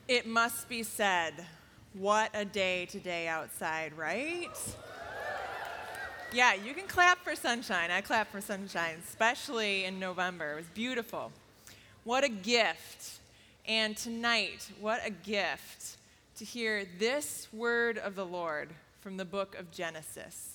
It must be said, what a day today outside, right? Yeah, you can clap for sunshine. I clap for sunshine, especially in November. It was beautiful. What a gift. And tonight, what a gift to hear this word of the Lord from the book of Genesis.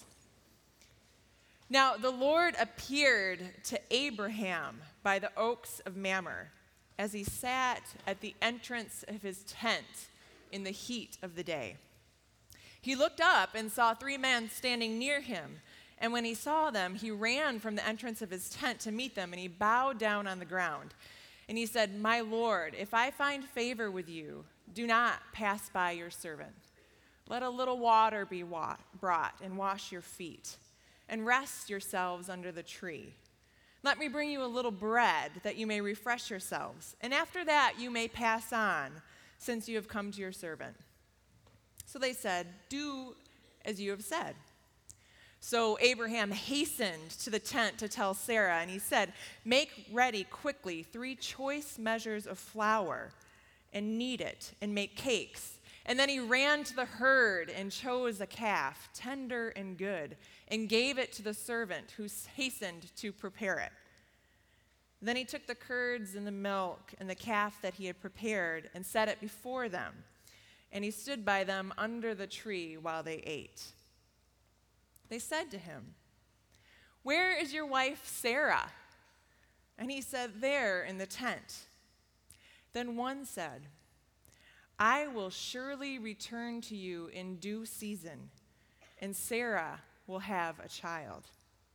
Now, the Lord appeared to Abraham by the oaks of Mamre as he sat at the entrance of his tent in the heat of the day. He looked up and saw 3 men standing near him, and when he saw them, he ran from the entrance of his tent to meet them, and he bowed down on the ground. And he said, "My Lord, if I find favor with you, do not pass by your servant. Let a little water be brought and wash your feet, and rest yourselves under the tree. Let me bring you a little bread that you may refresh yourselves, and after that you may pass on, since you have come to your servant." So they said, "Do as you have said." So Abraham hastened to the tent to tell Sarah, and he said, "Make ready quickly 3 choice measures of flour, and knead it, and make cakes." And then he ran to the herd and chose a calf, tender and good, and gave it to the servant who hastened to prepare it. Then he took the curds and the milk and the calf that he had prepared and set it before them. And he stood by them under the tree while they ate. They said to him, "Where is your wife Sarah?" And he said, "There in the tent." Then one said, "I will surely return to you in due season, and Sarah will have a child."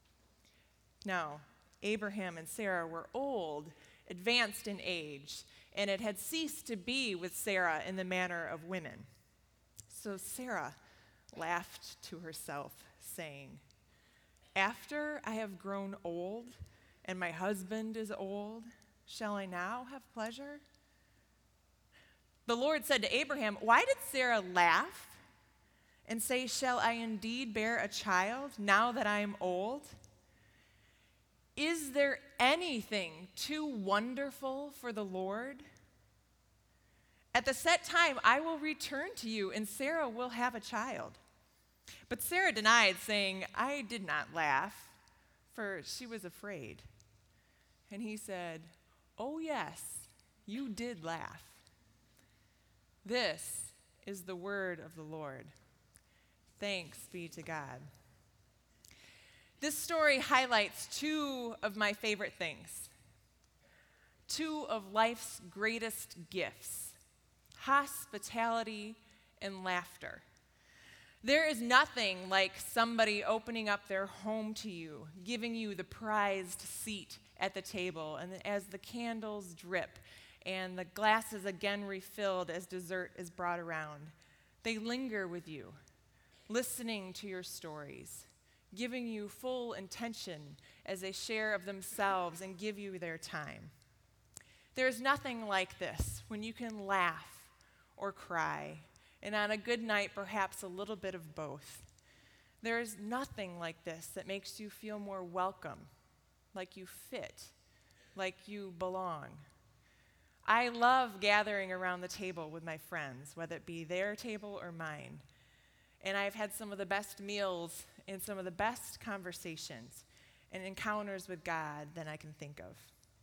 Now, Abraham and Sarah were old, advanced in age, and it had ceased to be with Sarah in the manner of women. So Sarah laughed to herself, saying, "After I have grown old, and my husband is old, shall I now have pleasure?" The Lord said to Abraham, "Why did Sarah laugh and say, 'Shall I indeed bear a child now that I am old?' Is there anything too wonderful for the Lord? At the set time, I will return to you, and Sarah will have a child." But Sarah denied, saying, "I did not laugh," for she was afraid. And he said, "Oh, yes, you did laugh." This is the word of the Lord. Thanks be to God. This story highlights 2 of my favorite things, 2 of life's greatest gifts: hospitality and laughter. There is nothing like somebody opening up their home to you, giving you the prized seat at the table, and as the candles drip and the glasses again refilled as dessert is brought around, they linger with you, listening to your stories, giving you full attention as they share of themselves and give you their time. There's nothing like this when you can laugh or cry, and on a good night, perhaps a little bit of both. There is nothing like this that makes you feel more welcome, like you fit, like you belong. I love gathering around the table with my friends, whether it be their table or mine. And I've had some of the best meals and some of the best conversations and encounters with God than I can think of.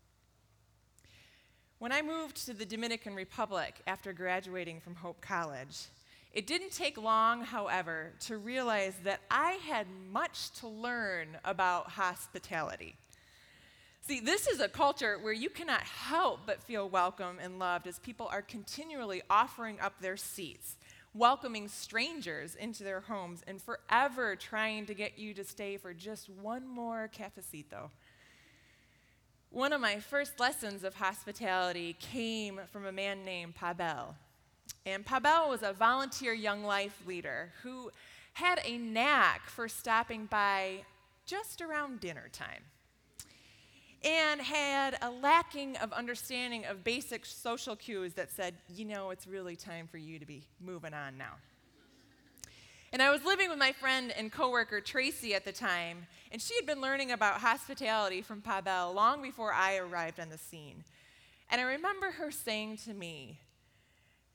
When I moved to the Dominican Republic after graduating from Hope College, it didn't take long, however, to realize that I had much to learn about hospitality. See, this is a culture where you cannot help but feel welcome and loved as people are continually offering up their seats, welcoming strangers into their homes, and forever trying to get you to stay for just one more cafecito. One of my first lessons of hospitality came from a man named Pavel. And Pavel was a volunteer young life leader who had a knack for stopping by just around dinner time and had a lacking of understanding of basic social cues that said, it's really time for you to be moving on now. And I was living with my friend and coworker Tracy at the time, and she had been learning about hospitality from Pavel long before I arrived on the scene. And I remember her saying to me,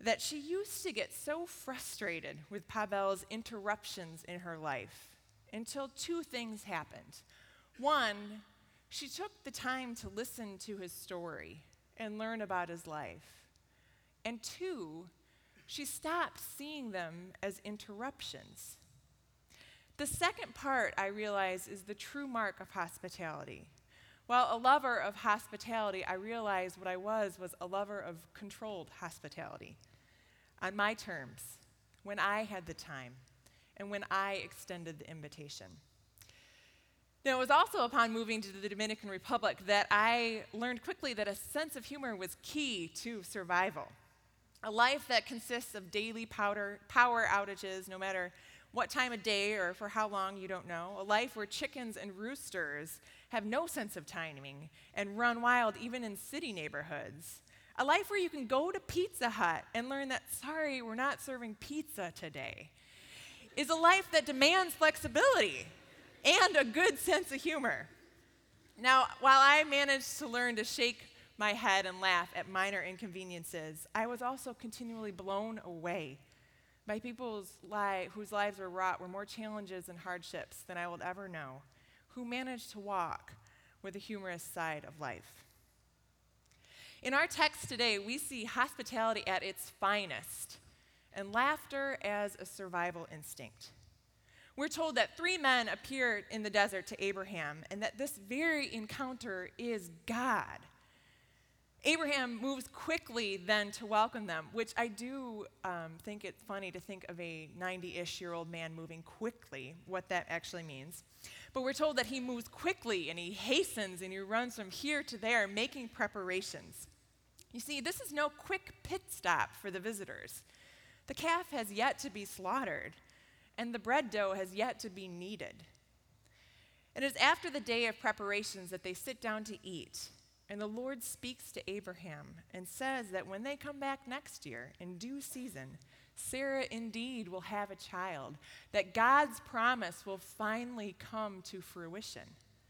that she used to get so frustrated with Pavel's interruptions in her life until two things happened. One, she took the time to listen to his story and learn about his life. And two, she stopped seeing them as interruptions. The second part, I realize, is the true mark of hospitality. While a lover of hospitality, I realized what I was a lover of controlled hospitality. On my terms, when I had the time, and when I extended the invitation. Now, it was also upon moving to the Dominican Republic that I learned quickly that a sense of humor was key to survival. A life that consists of daily power outages, no matter what time of day or for how long, you don't know. A life where chickens and roosters have no sense of timing and run wild even in city neighborhoods. A life where you can go to Pizza Hut and learn that, sorry, we're not serving pizza today, is a life that demands flexibility and a good sense of humor. Now, while I managed to learn to shake my head and laugh at minor inconveniences, I was also continually blown away by people whose lives were wrought with more challenges and hardships than I will ever know, who managed to walk with a humorous side of life. In our text today, we see hospitality at its finest and laughter as a survival instinct. We're told that 3 men appeared in the desert to Abraham and that this very encounter is God. Abraham moves quickly then to welcome them, which I do think it's funny to think of a 90-ish-year-old man moving quickly, what that actually means. But we're told that he moves quickly and he hastens and he runs from here to there, making preparations. You see, this is no quick pit stop for the visitors. The calf has yet to be slaughtered, and the bread dough has yet to be kneaded. It is after the day of preparations that they sit down to eat, and the Lord speaks to Abraham and says that when they come back next year, in due season, Sarah indeed will have a child, that God's promise will finally come to fruition.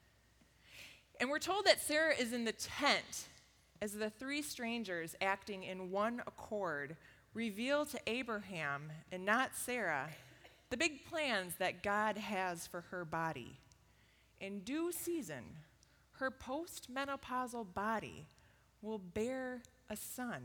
And we're told that Sarah is in the tent as the 3 strangers acting in one accord reveal to Abraham, and not Sarah, the big plans that God has for her body. In due season, her postmenopausal body will bear a son.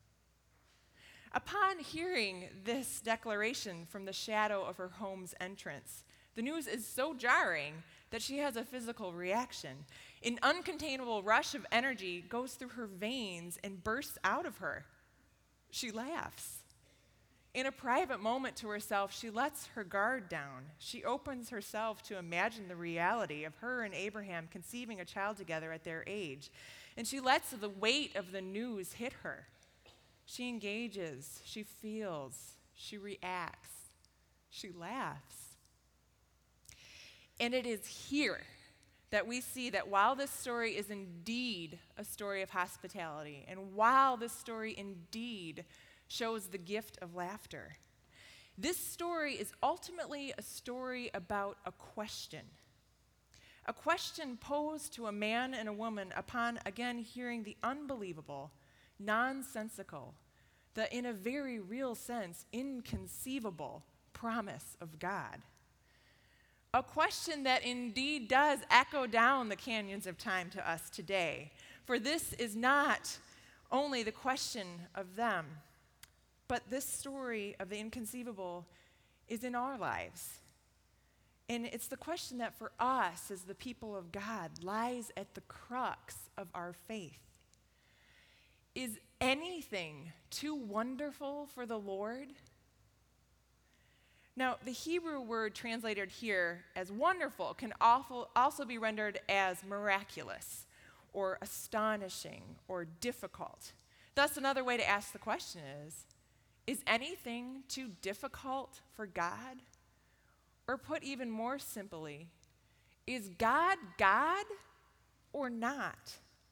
Upon hearing this declaration from the shadow of her home's entrance, the news is so jarring that she has a physical reaction. An uncontainable rush of energy goes through her veins and bursts out of her. She laughs. In a private moment to herself, she lets her guard down. She opens herself to imagine the reality of her and Abraham conceiving a child together at their age. And she lets the weight of the news hit her. She engages, she feels, she reacts, she laughs. And it is here that we see that while this story is indeed a story of hospitality, and while this story indeed shows the gift of laughter, this story is ultimately a story about a question posed to a man and a woman upon again hearing the unbelievable, nonsensical, the in a very real sense inconceivable promise of God. A question that indeed does echo down the canyons of time to us today. For this is not only the question of them, but this story of the inconceivable is in our lives. And it's the question that for us as the people of God lies at the crux of our faith. Is anything too wonderful for the Lord? Now, the Hebrew word translated here as wonderful can also be rendered as miraculous or astonishing or difficult. Thus, another way to ask the question is anything too difficult for God? Or put even more simply, is God God or not?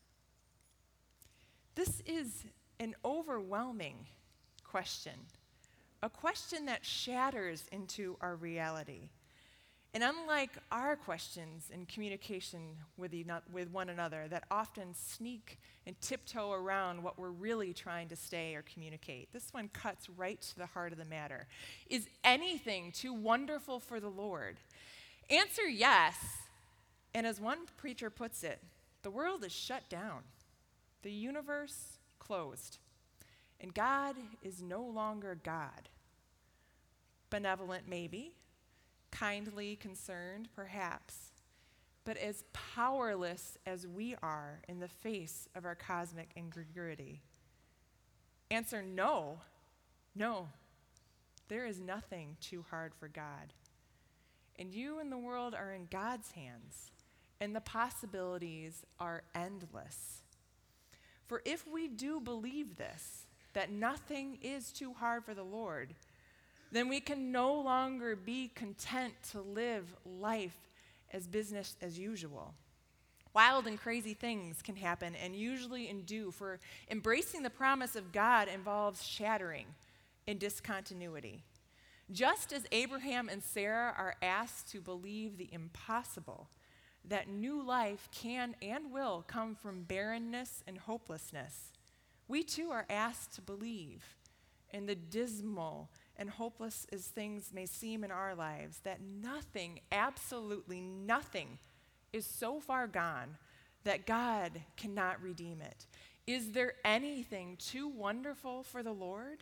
This is an overwhelming question, a question that shatters into our reality. And unlike our questions in communication with one another that often sneak and tiptoe around what we're really trying to say or communicate, this one cuts right to the heart of the matter. Is anything too wonderful for the Lord? Answer yes. And as one preacher puts it, the world is shut down, the universe closed, and God is no longer God. Benevolent, maybe. Kindly concerned, perhaps, but as powerless as we are in the face of our cosmic incongruity. Answer no. No. There is nothing too hard for God. And you and the world are in God's hands, and the possibilities are endless. For if we do believe this, that nothing is too hard for the Lord, then we can no longer be content to live life as business as usual. Wild and crazy things can happen and usually do, for embracing the promise of God involves shattering in discontinuity. Just as Abraham and Sarah are asked to believe the impossible, that new life can and will come from barrenness and hopelessness, we too are asked to believe in the dismal and hopeless as things may seem in our lives, that nothing, absolutely nothing, is so far gone that God cannot redeem it. Is there anything too wonderful for the Lord?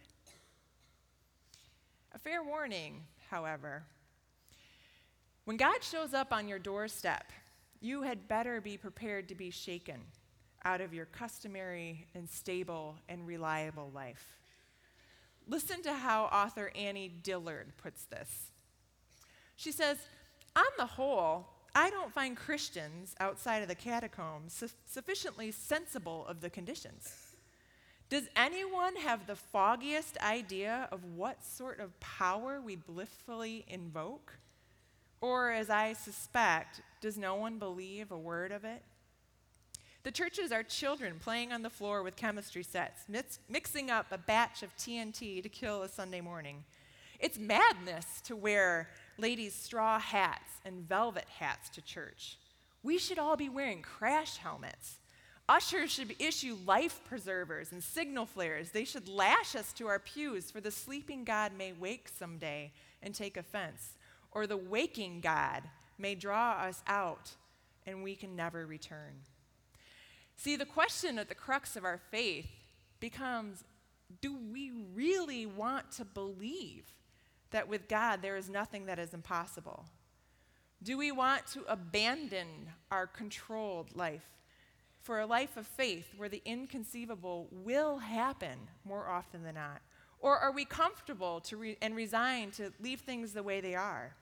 A fair warning, however. When God shows up on your doorstep, you had better be prepared to be shaken out of your customary and stable and reliable life. Listen to how author Annie Dillard puts this. She says, on the whole, I don't find Christians outside of the catacombs sufficiently sensible of the conditions. Does anyone have the foggiest idea of what sort of power we blissfully invoke? Or, as I suspect, does no one believe a word of it? The churches are children playing on the floor with chemistry sets, mixing up a batch of TNT to kill a Sunday morning. It's madness to wear ladies' straw hats and velvet hats to church. We should all be wearing crash helmets. Ushers should issue life preservers and signal flares. They should lash us to our pews, for the sleeping God may wake someday and take offense, or the waking God may draw us out and we can never return. See, the question at the crux of our faith becomes, do we really want to believe that with God there is nothing that is impossible? Do we want to abandon our controlled life for a life of faith where the inconceivable will happen more often than not? Or are we comfortable and resigned to leave things the way they are?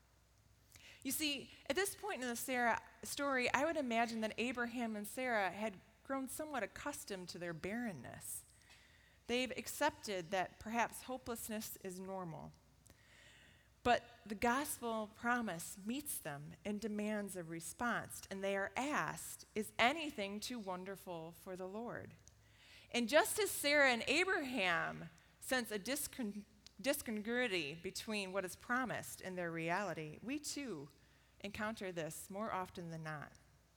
You see, at this point in the Sarah story, I would imagine that Abraham and Sarah had grown somewhat accustomed to their barrenness. They've accepted that perhaps hopelessness is normal. But the gospel promise meets them and demands a response, and they are asked, is anything too wonderful for the Lord? And just as Sarah and Abraham sense a discongruity between what is promised and their reality, we too encounter this more often than not.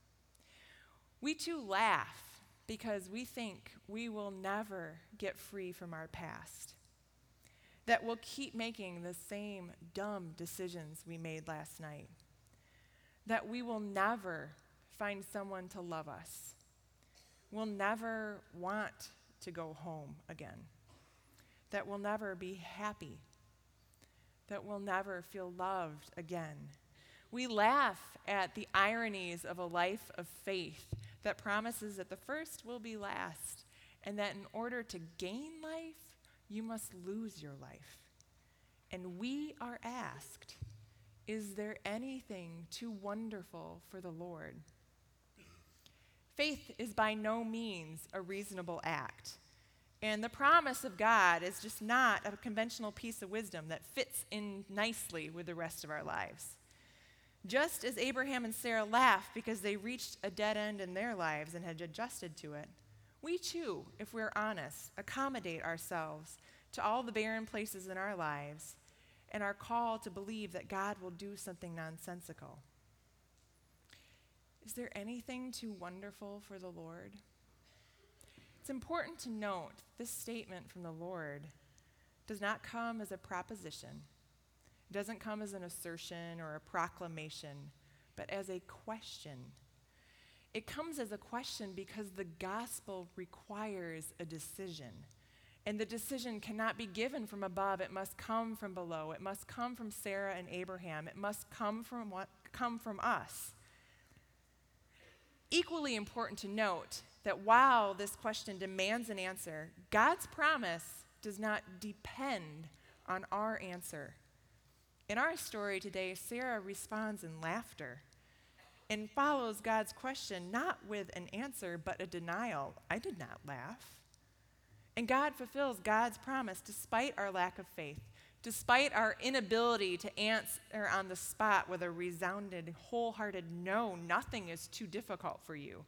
We too laugh because we think we will never get free from our past, that we'll keep making the same dumb decisions we made last night, that we will never find someone to love us, we'll never want to go home again, that we'll never be happy, that we'll never feel loved again. We laugh at the ironies of a life of faith that promises that the first will be last, and that in order to gain life, you must lose your life. And we are asked, is there anything too wonderful for the Lord? Faith is by no means a reasonable act. And the promise of God is just not a conventional piece of wisdom that fits in nicely with the rest of our lives. Just as Abraham and Sarah laughed because they reached a dead end in their lives and had adjusted to it, we too, if we're honest, accommodate ourselves to all the barren places in our lives and our call to believe that God will do something nonsensical. Is there anything too wonderful for the Lord? It's important to note this statement from the Lord does not come as a proposition. It doesn't come as an assertion or a proclamation, but as a question. It comes as a question because the gospel requires a decision. And the decision cannot be given from above. It must come from below. It must come from Sarah and Abraham. It must come from us. Equally important to note that while this question demands an answer, God's promise does not depend on our answer. In our story today, Sarah responds in laughter and follows God's question not with an answer, but a denial. I did not laugh. And God fulfills God's promise despite our lack of faith, despite our inability to answer on the spot with a resounding, wholehearted no, nothing is too difficult for you.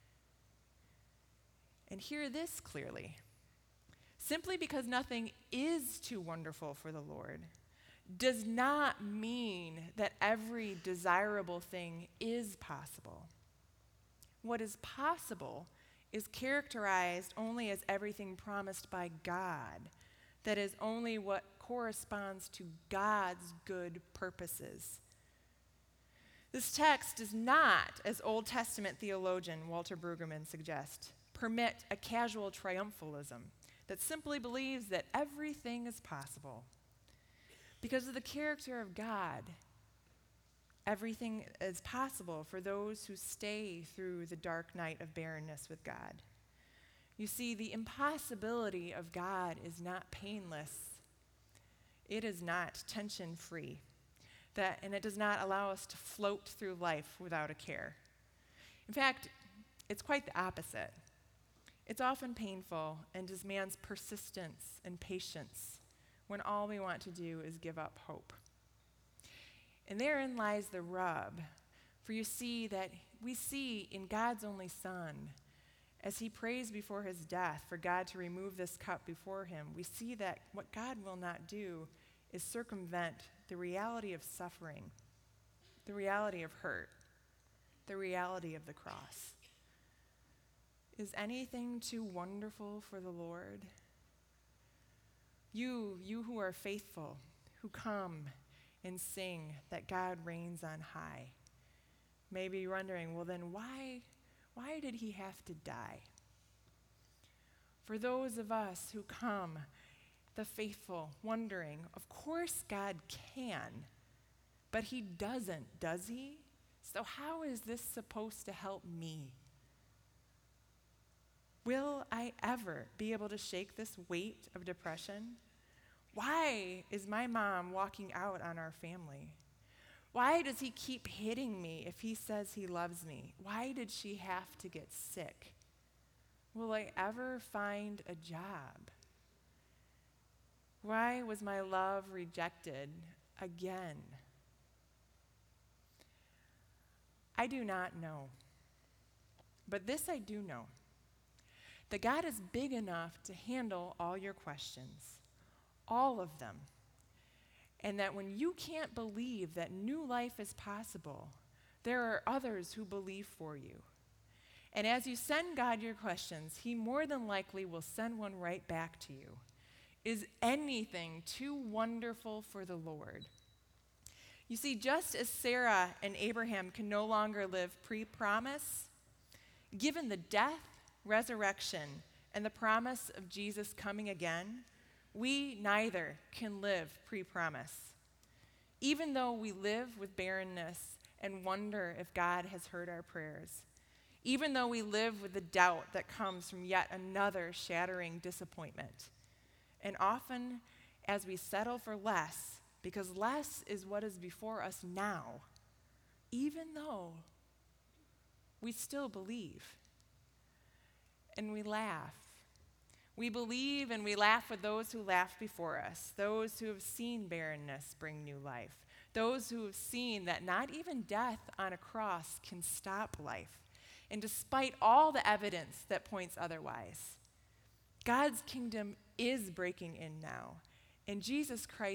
And hear this clearly. Simply because nothing is too wonderful for the Lord does not mean that every desirable thing is possible. What is possible is characterized only as everything promised by God. That is only what corresponds to God's good purposes. This text does not, as Old Testament theologian Walter Brueggemann suggests, permit a casual triumphalism that simply believes that everything is possible. Because of the character of God, everything is possible for those who stay through the dark night of barrenness with God. You see, the impossibility of God is not painless. It is not tension-free. And it does not allow us to float through life without a care. In fact, it's quite the opposite. It's often painful and demands persistence and patience when all we want to do is give up hope. And therein lies the rub, for you see that we see in God's only Son, as he prays before his death for God to remove this cup before him, we see that what God will not do is circumvent the reality of suffering, the reality of hurt, the reality of the cross. Is anything too wonderful for the Lord? You who are faithful, who come and sing that God reigns on high, may be wondering, well then why did he have to die? For those of us who come, the faithful, wondering, of course God can, but he doesn't, does he? So how is this supposed to help me? Will I ever be able to shake this weight of depression? Why is my mom walking out on our family? Why does he keep hitting me if he says he loves me? Why did she have to get sick? Will I ever find a job? Why was my love rejected again? I do not know. But this I do know, that God is big enough to handle all your questions, all of them. And that when you can't believe that new life is possible, there are others who believe for you. And as you send God your questions, he more than likely will send one right back to you. Is anything too wonderful for the Lord? You see, just as Sarah and Abraham can no longer live pre-promise, given the death, resurrection, and the promise of Jesus coming again, we neither can live pre-promise. Even though we live with barrenness and wonder if God has heard our prayers, even though we live with the doubt that comes from yet another shattering disappointment, and often as we settle for less, because less is what is before us now, even though we still believe. And we laugh. We believe and we laugh with those who laughed before us, those who have seen barrenness bring new life, those who have seen that not even death on a cross can stop life. And despite all the evidence that points otherwise, God's kingdom is breaking in now, and Jesus Christ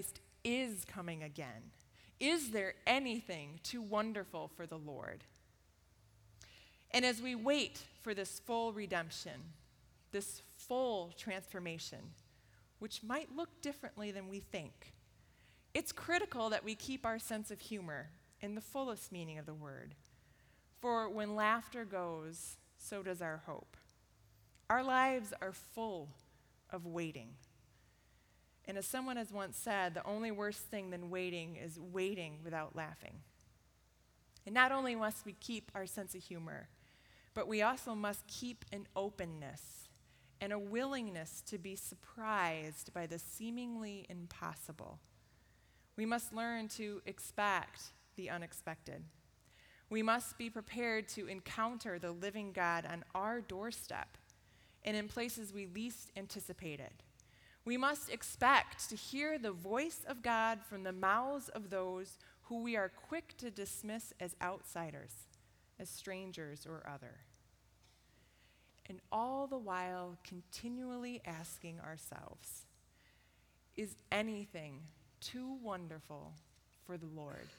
is coming again? Is there anything too wonderful for the Lord? And as we wait for this full redemption, this full transformation, which might look differently than we think, it's critical that we keep our sense of humor in the fullest meaning of the word. For when laughter goes, so does our hope. Our lives are full of waiting. And as someone has once said, the only worse thing than waiting is waiting without laughing. And not only must we keep our sense of humor, but we also must keep an openness and a willingness to be surprised by the seemingly impossible. We must learn to expect the unexpected. We must be prepared to encounter the living God on our doorstep and in places we least anticipated. We must expect to hear the voice of God from the mouths of those who we are quick to dismiss as outsiders, as strangers or other. And all the while continually asking ourselves, is anything too wonderful for the Lord?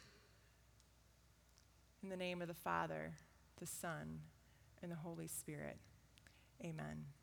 In the name of the Father, the Son, and the Holy Spirit, amen.